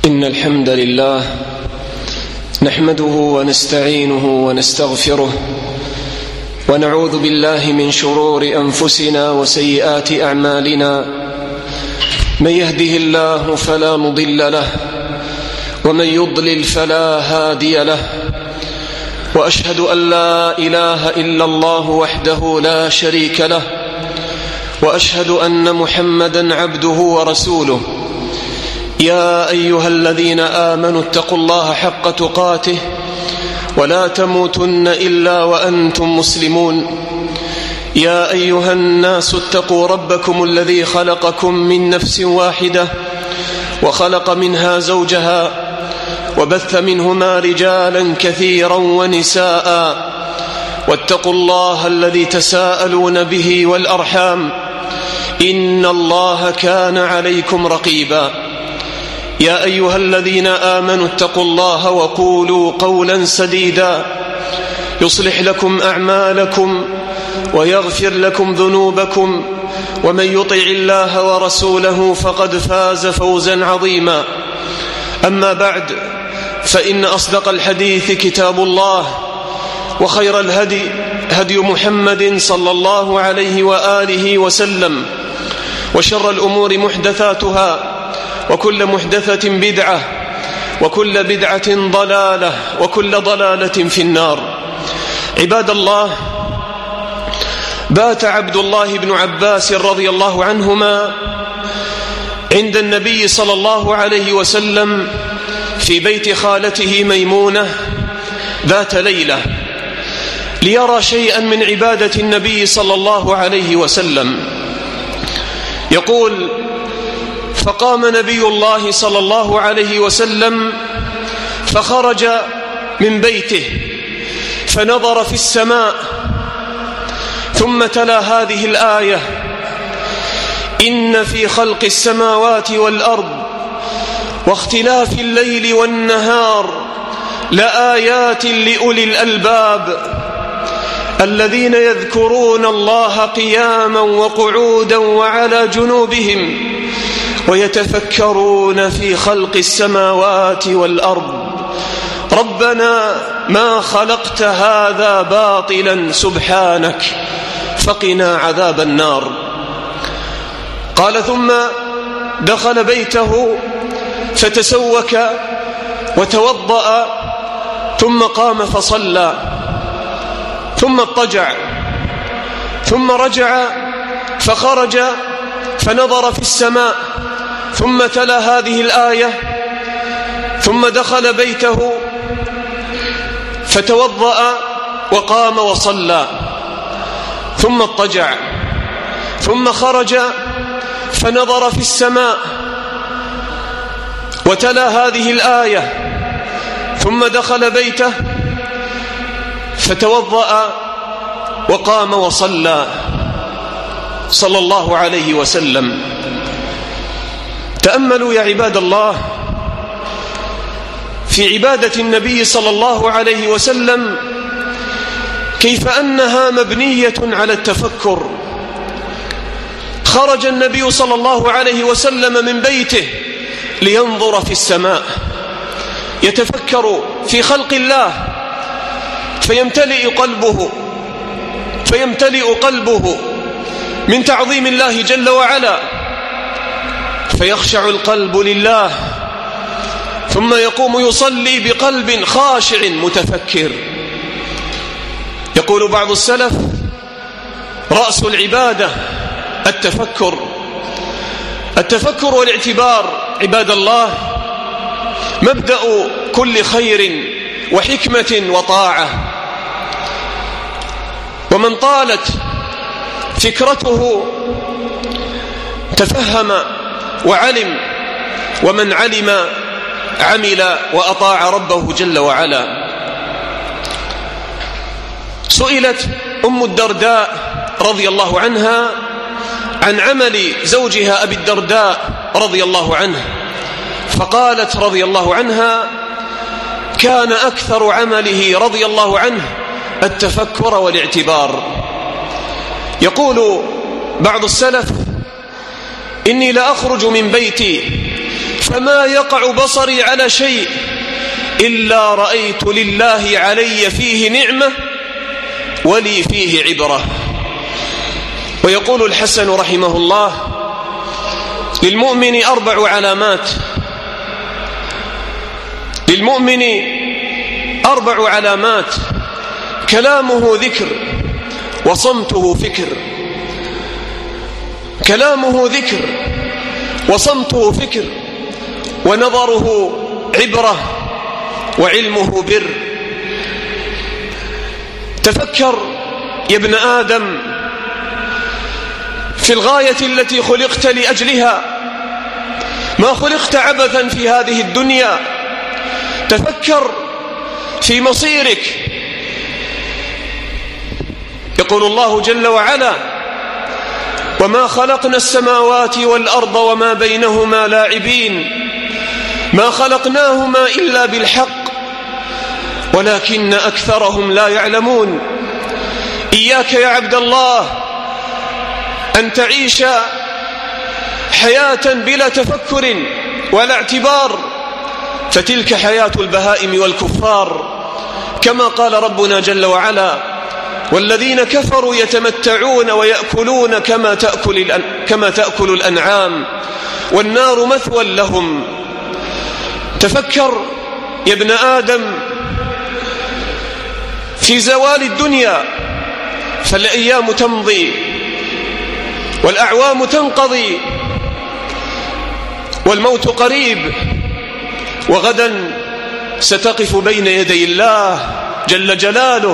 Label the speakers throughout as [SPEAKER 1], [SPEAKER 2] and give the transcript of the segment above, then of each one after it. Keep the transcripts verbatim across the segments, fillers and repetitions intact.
[SPEAKER 1] إن الحمد لله نحمده ونستعينه ونستغفره ونعوذ بالله من شرور أنفسنا وسيئات أعمالنا. من يهده الله فلا مضل له ومن يضلل فلا هادي له، وأشهد أن لا إله إلا الله وحده لا شريك له، وأشهد أن محمدا عبده ورسوله. يا أيها الذين آمنوا اتقوا الله حق تقاته ولا تموتن إلا وأنتم مسلمون. يا أيها الناس اتقوا ربكم الذي خلقكم من نفس واحدة وخلق منها زوجها وبث منهما رجالا كثيرا ونساء، واتقوا الله الذي تساءلون به والأرحام إن الله كان عليكم رقيبا. يا أيها الذين آمنوا اتقوا الله وقولوا قولا سديدا يصلح لكم أعمالكم ويغفر لكم ذنوبكم، ومن يطع الله ورسوله فقد فاز فوزا عظيما. أما بعد، فإن أصدق الحديث كتاب الله، وخير الهدي هدي محمد صلى الله عليه وآله وسلم، وشر الأمور محدثاتها، وكل محدثة بدعة، وكل بدعة ضلالة، وكل ضلالة في النار. عباد الله، بات عبد الله بن عباس رضي الله عنهما عند النبي صلى الله عليه وسلم في بيت خالته ميمونة ذات ليلة ليرى شيئا من عبادة النبي صلى الله عليه وسلم. يقول: فقام نبي الله صلى الله عليه وسلم فخرج من بيته فنظر في السماء، ثم تلا هذه الآية: إن في خلق السماوات والأرض واختلاف الليل والنهار لآيات لأولي الألباب الذين يذكرون الله قياما وقعودا وعلى جنوبهم ويتفكرون في خلق السماوات والأرض ربنا ما خلقت هذا باطلا سبحانك فقنا عذاب النار. قال: ثم دخل بيته فتسوك وتوضأ، ثم قام فصلى، ثم اضطجع، ثم رجع فخرج فنظر في السماء، ثم تلا هذه الآية، ثم دخل بيته فتوضأ وقام وصلى، ثم اضطجع، ثم خرج فنظر في السماء وتلا هذه الآية، ثم دخل بيته فتوضأ وقام وصلى، صلى الله عليه وسلم. تأملوا يا عباد الله في عبادة النبي صلى الله عليه وسلم كيف أنها مبنية على التفكر. خرج النبي صلى الله عليه وسلم من بيته لينظر في السماء، يتفكر في خلق الله، فيمتلئ قلبه فيمتلئ قلبه من تعظيم الله جل وعلا، فيخشع القلب لله، ثم يقوم يصلي بقلب خاشع متفكر. يقول بعض السلف: رأس العبادة التفكر. التفكر والاعتبار عباد الله مبدأ كل خير وحكمة وطاعة، ومن طالت فكرته تفهم وعلم، ومن علم عمل وأطاع ربه جل وعلا. سئلت أم الدرداء رضي الله عنها عن عمل زوجها أبي الدرداء رضي الله عنه، فقالت رضي الله عنها: كان أكثر عمله رضي الله عنه التفكر والاعتبار. يقول بعض السلف: إني لأخرج من بيتي فما يقع بصري على شيء إلا رأيت لله علي فيه نعمة ولي فيه عبرة. ويقول الحسن رحمه الله: للمؤمن أربع علامات للمؤمن أربع علامات: كلامه ذكر وصمته فكر كلامه ذكر وصمته فكر ونظره عبرة وعلمه بر. تفكر يا ابن آدم في الغاية التي خلقت لأجلها، ما خلقت عبثا في هذه الدنيا. تفكر في مصيرك. يقول الله جل وعلا: وما خلقنا السماوات والأرض وما بينهما لاعبين ما خلقناهما إلا بالحق ولكن أكثرهم لا يعلمون. إياك يا عبد الله أن تعيش حياة بلا تفكر ولا اعتبار، فتلك حياة البهائم والكفار، كما قال ربنا جل وعلا: والذين كفروا يتمتعون ويأكلون كما تأكل, كما تأكل الأنعام والنار مثوى لهم. تفكر يا ابن آدم في زوال الدنيا، فالأيام تمضي والأعوام تنقضي والموت قريب، وغدا ستقف بين يدي الله جل جلاله.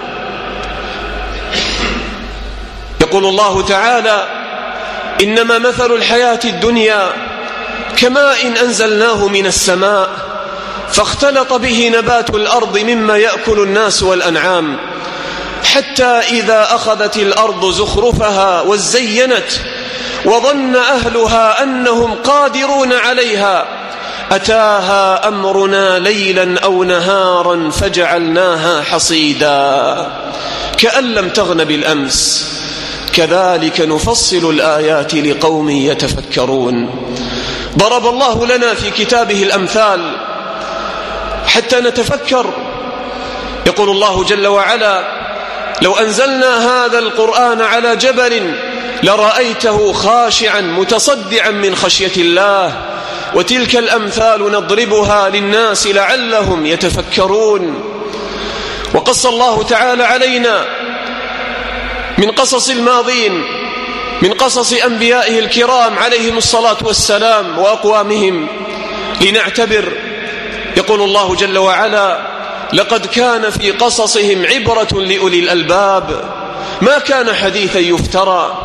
[SPEAKER 1] يقول الله تعالى: إنما مثل الحياة الدنيا كماء أنزلناه من السماء فاختلط به نبات الأرض مما يأكل الناس والأنعام حتى إذا أخذت الأرض زخرفها وزينت وظن أهلها أنهم قادرون عليها أتاها أمرنا ليلا أو نهارا فجعلناها حصيدا كأن لم تغن بالأمس كذلك نفصل الآيات لقوم يتفكرون. ضرب الله لنا في كتابه الأمثال حتى نتفكر. يقول الله جل وعلا: لو أنزلنا هذا القرآن على جبل لرأيته خاشعا متصدعا من خشية الله وتلك الأمثال نضربها للناس لعلهم يتفكرون. وقص الله تعالى علينا من قصص الماضين، من قصص أنبيائه الكرام عليهم الصلاة والسلام وأقوامهم لنعتبر. يقول الله جل وعلا: لقد كان في قصصهم عبرة لأولي الألباب ما كان حديثا يفترى.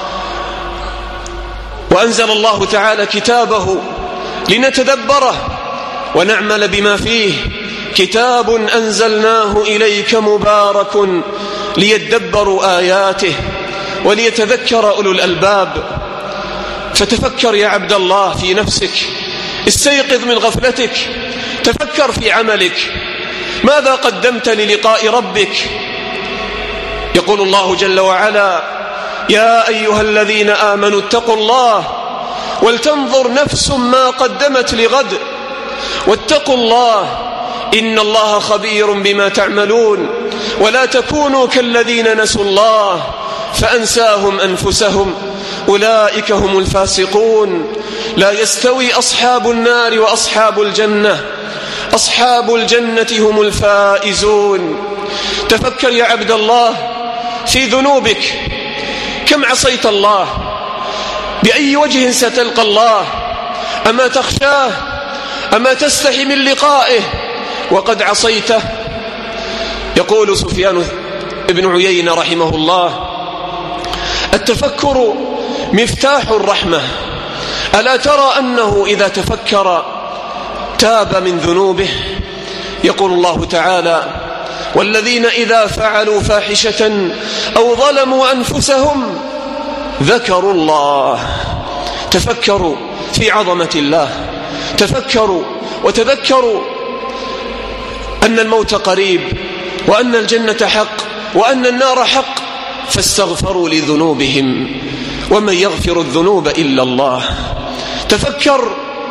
[SPEAKER 1] وأنزل الله تعالى كتابه لنتدبره ونعمل بما فيه. كتاب أنزلناه إليك مبارك ليدبروا آياته وليتذكر أولو الألباب. فتفكر يا عبد الله في نفسك، استيقظ من غفلتك، تفكر في عملك، ماذا قدمت للقاء ربك؟ يقول الله جل وعلا: يا أيها الذين آمنوا اتقوا الله ولتنظر نفس ما قدمت لغد واتقوا الله إن الله خبير بما تعملون ولا تكونوا كالذين نسوا الله فأنساهم أنفسهم أولئك هم الفاسقون. لا يستوي أصحاب النار وأصحاب الجنة أصحاب الجنة هم الفائزون. تفكر يا عبد الله في ذنوبك، كم عصيت الله؟ بأي وجه ستلقى الله؟ أما تخشاه؟ أما تستحي من لقائه وقد عصيته؟ يقول سفيان ابن عيينة رحمه الله: التفكر مفتاح الرحمة. ألا ترى أنه إذا تفكر تاب من ذنوبه؟ يقول الله تعالى: والذين إذا فعلوا فاحشة أو ظلموا أنفسهم ذكروا الله. تفكروا في عظمة الله، تفكروا وتذكروا أن الموت قريب وأن الجنة حق وأن النار حق، فاستغفروا لذنوبهم ومن يغفر الذنوب إلا الله. تفكر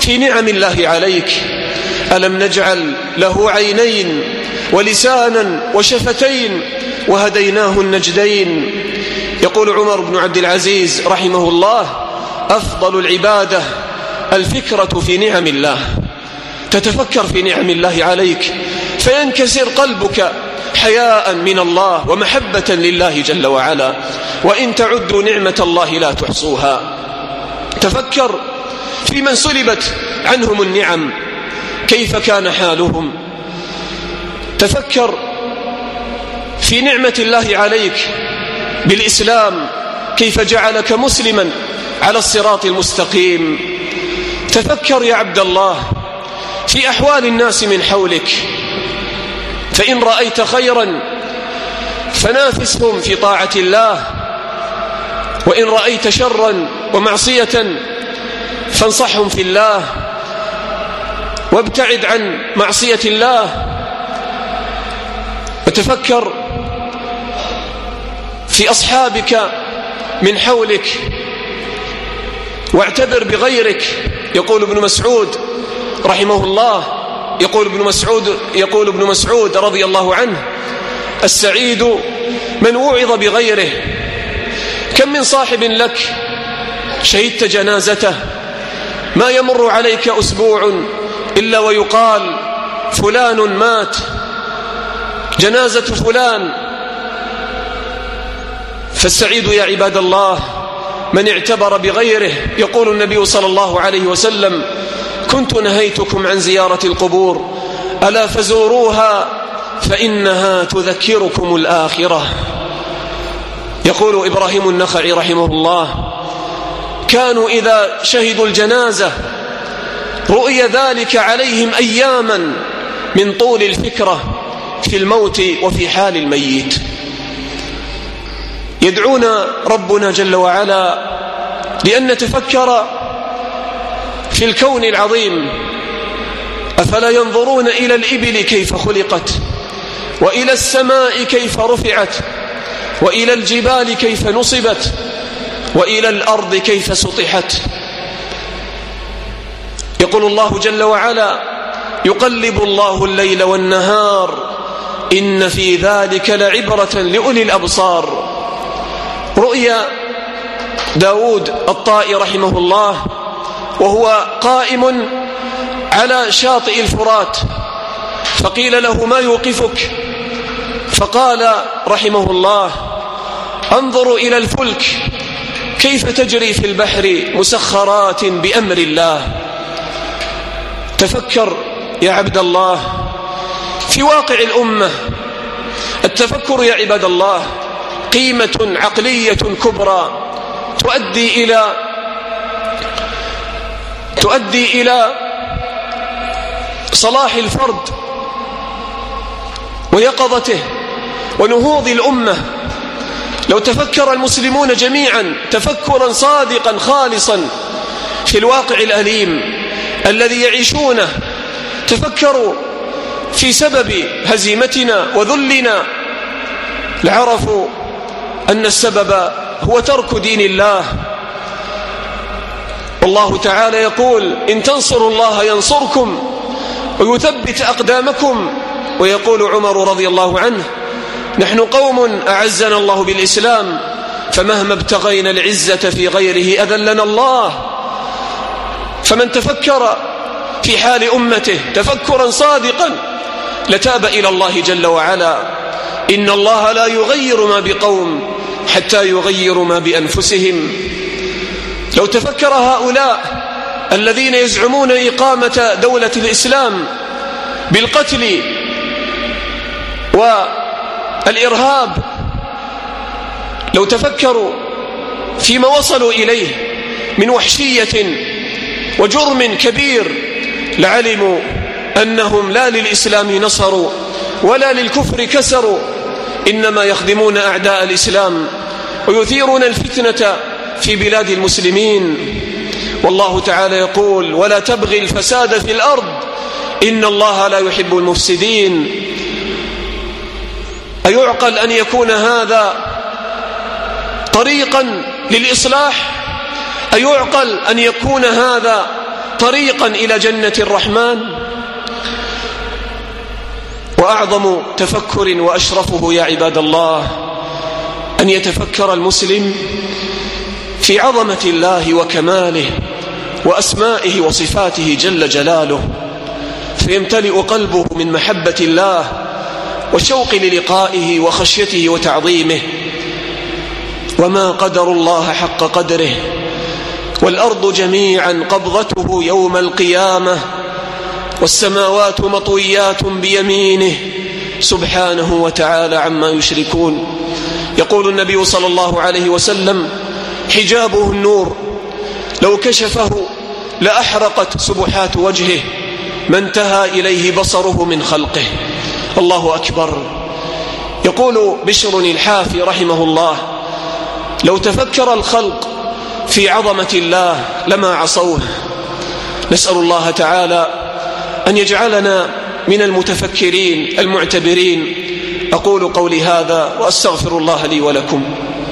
[SPEAKER 1] في نعم الله عليك. ألم نجعل له عينين ولسانا وشفتين وهديناه النجدين. يقول عمر بن عبد العزيز رحمه الله: أفضل العبادة الفكرة في نعم الله. تتفكر في نعم الله عليك فينكسر قلبك حياء من الله ومحبة لله جل وعلا. وإن تعدوا نعمة الله لا تحصوها. تفكر في من سلبت عنهم النعم كيف كان حالهم. تفكر في نعمة الله عليك بالإسلام كيف جعلك مسلما على الصراط المستقيم. تفكر يا عبد الله في أحوال الناس من حولك، فإن رأيت خيرا فنافسهم في طاعة الله، وإن رأيت شرا ومعصية فانصحهم في الله وابتعد عن معصية الله. وتفكر في أصحابك من حولك واعتبر بغيرك. يقول ابن مسعود رحمه الله يقول ابن مسعود يقول ابن مسعود رضي الله عنه: السعيد من وعظ بغيره. كم من صاحب لك شهدت جنازته ما يمر عليك أسبوع إلا ويقال فلان مات، جنازة فلان. فالسعيد يا عباد الله من اعتبر بغيره. يقول النبي صلى الله عليه وسلم: كنت نهيتكم عن زيارة القبور ألا فزوروها فإنها تذكركم الآخرة. يقول إبراهيم النخعي رحمه الله: كانوا إذا شهدوا الجنازة رؤي ذلك عليهم أياما من طول الفكرة في الموت وفي حال الميت. يدعونا ربنا جل وعلا لأن نتفكر في الكون العظيم. أفلا ينظرون إلى الإبل كيف خلقت، وإلى السماء كيف رفعت، وإلى الجبال كيف نصبت، وإلى الأرض كيف سطحت. يقول الله جل وعلا: يقلب الله الليل والنهار إن في ذلك لعبرة لأولي الأبصار. رؤيا داود الطائي رحمه الله وهو قائم على شاطئ الفرات، فقيل له: ما يوقفك؟ فقال رحمه الله: انظر إلى الفلك كيف تجري في البحر مسخرات بأمر الله. تفكر يا عبد الله في واقع الأمة. التفكر يا عباد الله قيمة عقلية كبرى تؤدي إلى تؤدي إلى صلاح الفرد ويقظته ونهوض الأمة. لو تفكر المسلمون جميعا تفكرا صادقا خالصا في الواقع الأليم الذي يعيشونه، تفكروا في سبب هزيمتنا وذلنا، لعرفوا أن السبب هو ترك دين الله. والله تعالى يقول: إن تنصروا الله ينصركم ويثبت أقدامكم. ويقول عمر رضي الله عنه: نحن قوم أعزنا الله بالإسلام فمهما ابتغينا العزة في غيره أذلنا الله. فمن تفكر في حال أمته تفكرا صادقا لتاب إلى الله جل وعلا. إن الله لا يغير ما بقوم حتى يغيروا ما بأنفسهم. لو تفكر هؤلاء الذين يزعمون إقامة دولة الإسلام بالقتل والإرهاب، لو تفكروا فيما وصلوا إليه من وحشية وجرم كبير لعلموا أنهم لا للإسلام نصروا ولا للكفر كسروا، إنما يخدمون أعداء الإسلام ويثيرون الفتنة في بلاد المسلمين. والله تعالى يقول: ولا تبغي الفساد في الأرض إن الله لا يحب المفسدين. أيعقل أن يكون هذا طريقا للإصلاح؟ أيعقل أن يكون هذا طريقا إلى جنة الرحمن. وأعظم تفكر وأشرفه يا عباد الله أن يتفكر المسلم في عظمة الله وكماله وأسمائه وصفاته جل جلاله، فيمتلئ قلبه من محبة الله والشوق للقائه وخشيته وتعظيمه. وما قدر الله حق قدره، والأرض جميعا قبضته يوم القيامة، والسماوات مطويات بيمينه سبحانه وتعالى عما يشركون. يقول النبي صلى الله عليه وسلم: حجابه النور، لو كشفه لأحرقت سبحات وجهه ما انتهى إليه بصره من خلقه. الله أكبر. يقول بشر الحافي رحمه الله: لو تفكر الخلق في عظمة الله لما عصوه. نسأل الله تعالى أن يجعلنا من المتفكرين المعتبرين. أقول قولي هذا وأستغفر الله لي ولكم.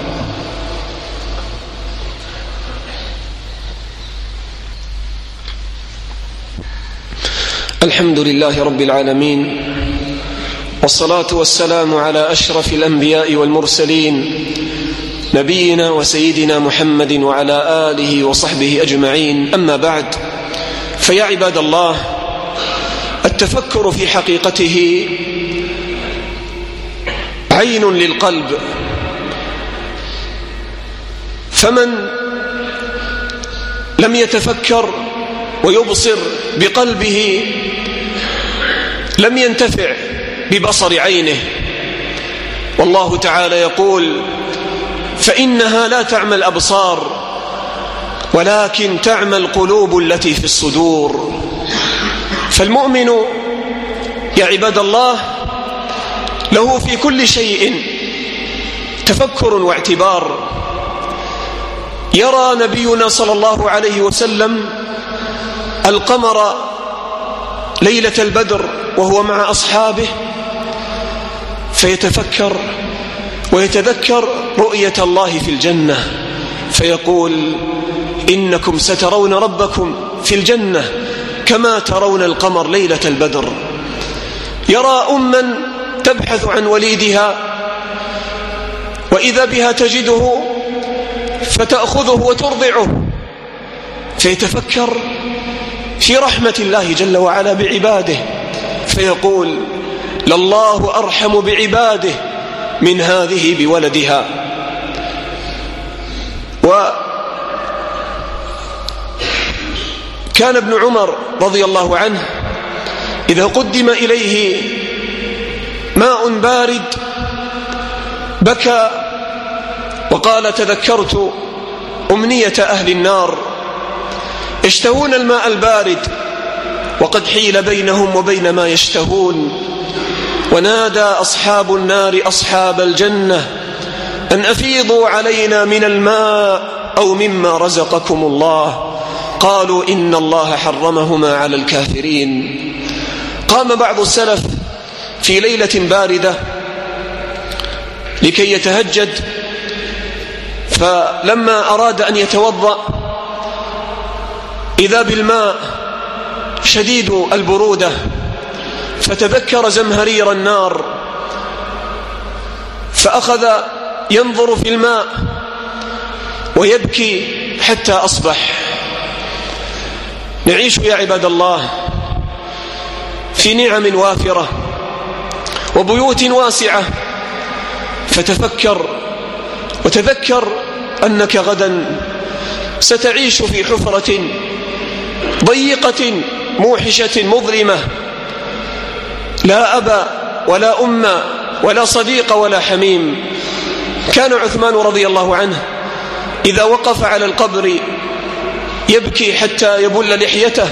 [SPEAKER 1] الحمد لله رب العالمين، والصلاة والسلام على أشرف الأنبياء والمرسلين، نبينا وسيدنا محمد وعلى آله وصحبه أجمعين. أما بعد، فيا عباد الله، التفكر في حقيقته عين للقلب، فمن لم يتفكر ويبصر بقلبه لم ينتفع ببصر عينه. والله تعالى يقول: فإنها لا تعمى الأبصار ولكن تعمى القلوب التي في الصدور. فالمؤمن يا عباد الله له في كل شيء تفكر واعتبار. يرى نبينا صلى الله عليه وسلم القمر ليلة البدر وهو مع أصحابه، فيتفكر ويتذكر رؤية الله في الجنة، فيقول: إنكم سترون ربكم في الجنة كما ترون القمر ليلة البدر. يرى أما تبحث عن وليدها وإذا بها تجده فتأخذه وترضعه، فيتفكر في رحمة الله جل وعلا بعباده، فيقول: لله أرحم بعباده من هذه بولدها. وكان ابن عمر رضي الله عنه إذا قدم إليه ماء بارد بكى وقال: تذكرت أمنية أهل النار يشتهون الماء البارد وقد حيل بينهم وبين ما يشتهون. ونادى أصحاب النار أصحاب الجنة أن أفيضوا علينا من الماء أو مما رزقكم الله، قالوا: إن الله حرمهما على الكافرين. قام بعض السلف في ليلة باردة لكي يتهجد، فلما أراد أن يتوضأ إذا بالماء شديد البرودة، فتذكر زمهرير النار فأخذ ينظر في الماء ويبكي حتى أصبح. نعيش يا عباد الله في نعم وافرة وبيوت واسعة، فتفكر وتذكر أنك غدا ستعيش في حفرة ضيقة موحشة مظلمة، لا أبا ولا أم ولا صديق ولا حميم. كان عثمان رضي الله عنه إذا وقف على القبر يبكي حتى يبل لحيته،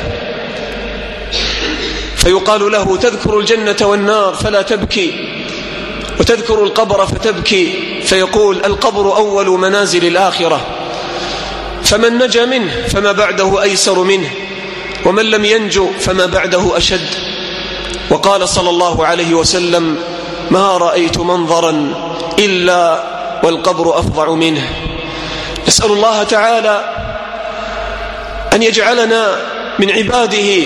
[SPEAKER 1] فيقال له: تذكر الجنة والنار فلا تبكي، وتذكر القبر فتبكي، فيقول: القبر أول منازل الآخرة، فمن نجا منه فما بعده أيسر منه، ومن لم ينجو فما بعده أشد. وقال صلى الله عليه وسلم: ما رأيت منظرا إلا والقبر أفظع منه. نسأل الله تعالى أن يجعلنا من عباده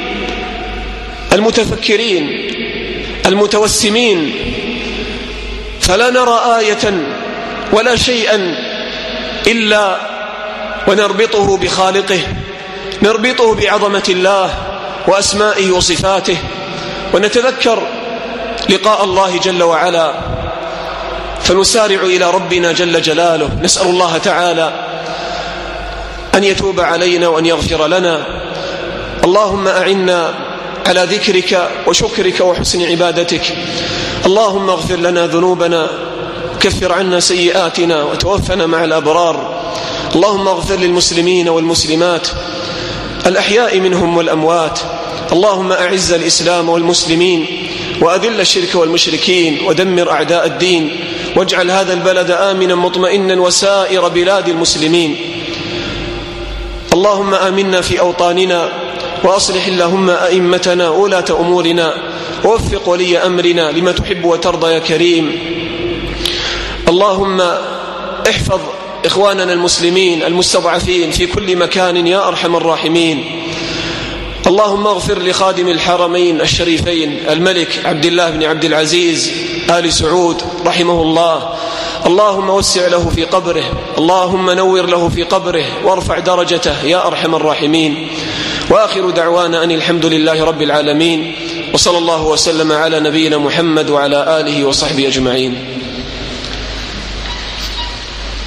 [SPEAKER 1] المتفكرين المتوسمين، فلا نرى آية ولا شيئا إلا ونربطه بخالقه، نربطه بعظمة الله وأسمائه وصفاته، ونتذكر لقاء الله جل وعلا، فنسارع إلى ربنا جل جلاله. نسأل الله تعالى أن يتوب علينا وأن يغفر لنا. اللهم أعنا على ذكرك وشكرك وحسن عبادتك. اللهم اغفر لنا ذنوبنا، كفر عنا سيئاتنا، وتوفنا مع الأبرار. اللهم اغفر للمسلمين والمسلمات الأحياء منهم والأموات. اللهم أعز الإسلام والمسلمين، وأذل الشرك والمشركين، ودمر أعداء الدين، واجعل هذا البلد آمنا مطمئنا وسائر بلاد المسلمين. اللهم آمنا في أوطاننا، وأصلح اللهم أئمتنا وولاة أمورنا، ووفق ولي أمرنا لما تحب وترضى يا كريم. اللهم احفظ إخواننا المسلمين المستضعفين في كل مكان يا أرحم الراحمين. اللهم اغفر لخادم الحرمين الشريفين الملك عبد الله بن عبد العزيز آل سعود رحمه الله. اللهم وسع له في قبره، اللهم نور له في قبره، وارفع درجته يا أرحم الراحمين. وآخر دعوانا أن الحمد لله رب العالمين، وصلى الله وسلم على نبينا محمد وعلى آله وصحبه أجمعين.